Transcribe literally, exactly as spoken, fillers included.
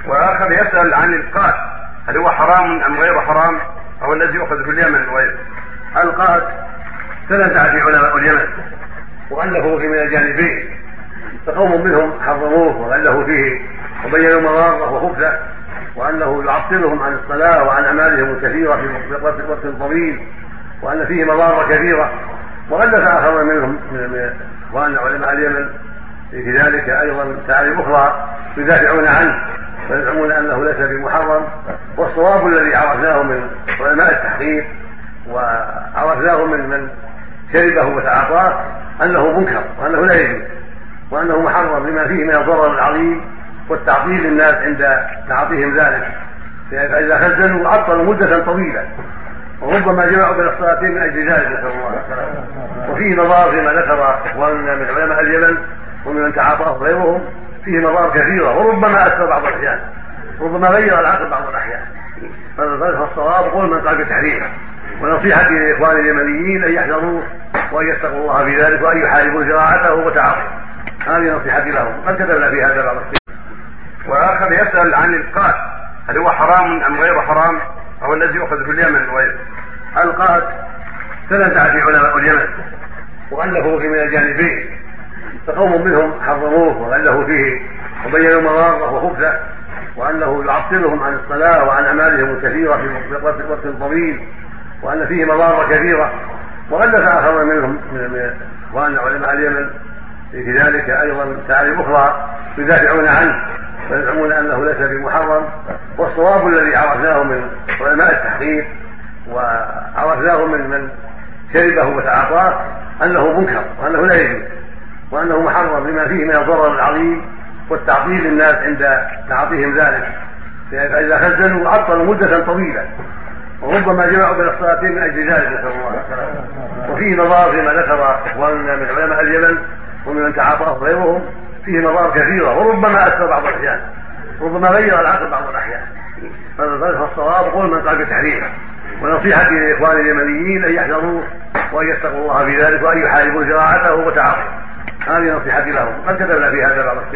وآخر يسأل عن القات، هل هو حرام أم غير حرام أو الذي يؤخذ في اليمن وغيره؟ القات تنازع في علماء اليمن وألفوا في من الجانبين، فقوم منهم حرموه وألفوا فيه وبينوا مضاره وخبثه، وأنه يعطلهم عن الصلاة وعن أعمالهم الكثيرة في وقت طويل، وأن فيه مضار كثيرة. وألف آخر منهم من إخوان علماء اليمن في ذلك أيضا تعاليم أخرى يدافعون عنه ويزعمون أنه ليس بمحرم. والصواب الذي عرفناه من علماء التحقيق وعرفناه من من شربه وتعاطاه أنه منكر وأنه لا يجوز وأنه محرم لما فيه من الضرر العظيم والتعطيل للناس عند تعاطيهم ذلك، فإذا خزنوا وعطلوا مدة طويلة وربما جمعوا بين الصلاتين من أجل ذلك، نسأل الله السلامة. وفيه مضار فيما ذكر إخواننا من علماء اليمن ومن تعاطاه غيرهم، فيه مضار كثيرة وربما أثر بعض الأحيان، ربما غير العقل بعض الأحيان. فالصواب قول من قال بتحريمه، ونصيحتي لإخوان اليمنيين أن يحذروا وأن يتقوا الله في ذلك وأن يحاربوا زراعته وتعاطيه. هذه نصيحتي لهم، قد كتبنا في هذا بعض الشيء. وآخر يسأل عن القات، هل هو حرام أم غير حرام أو الذي يؤخذ في اليمن وغيره؟ القات تنازع في علماء اليمن وألفوا في من الجانبين، فقوم منهم حرموه وألفوا فيه وبينوا مضاره وخبثه، وأنه يعطلهم عن الصلاة وعن أعمالهم الكثيرة في وقت طويل، وأن فيه مضار كثيرة. وألف آخر منهم من إخوان علماء اليمن في ذلك أيضا تعاليم أخرى يدافعون عنه ويزعمون أنه ليس بمحرم. والصواب الذي عرفناه من علماء التحقيق وعرفناه من من شربه وتعاطاه أنه منكر وأنه لا يجوز وأنه محرم لما فيه من الضرر العظيم والتعطيل للناس عند تعاطيهم ذلك، فإذا خزنوا وعطلوا مدة طويلة وربما جمعوا بين الصلاتين من أجل ذلك، نسأل الله السلامة. وفيه مضار فيما ذكر إخواننا من علماء اليمن ومن تعاطاه غيرهم، فيه مضار كثيرة وربما أثر بعض الأحيان، ربما غير العقل بعض الأحيان. فالصواب قول من قال بتحريمه، ونصيحتي لإخوان اليمنيين أن يحذروا وأن يتقوا الله في ذلك وأن يحاربوا زراعته وتعاطيه. هذه نصيحتي لهم، قد كتبنا في هذا بعض الشيء.